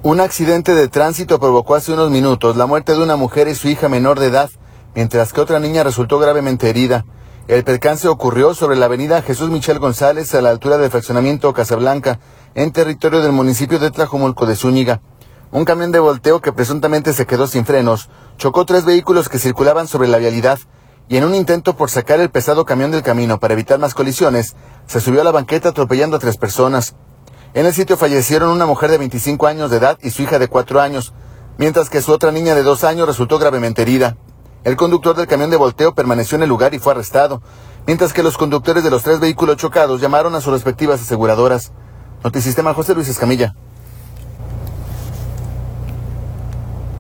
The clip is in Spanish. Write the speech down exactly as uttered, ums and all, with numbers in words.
Un accidente de tránsito provocó hace unos minutos la muerte de una mujer y su hija menor de edad, mientras que otra niña resultó gravemente herida. El percance ocurrió sobre la avenida Jesús Michel González, a la altura del fraccionamiento Casablanca, en territorio del municipio de Tlajomulco de Zúñiga. Un camión de volteo que presuntamente se quedó sin frenos chocó tres vehículos que circulaban sobre la vialidad y en un intento por sacar el pesado camión del camino para evitar más colisiones, se subió a la banqueta atropellando a tres personas. En el sitio fallecieron una mujer de veinticinco años de edad y su hija de cuatro años, mientras que su otra niña de dos años resultó gravemente herida. El conductor del camión de volteo permaneció en el lugar y fue arrestado, mientras que los conductores de los tres vehículos chocados llamaron a sus respectivas aseguradoras. Notisistema, José Luis Escamilla.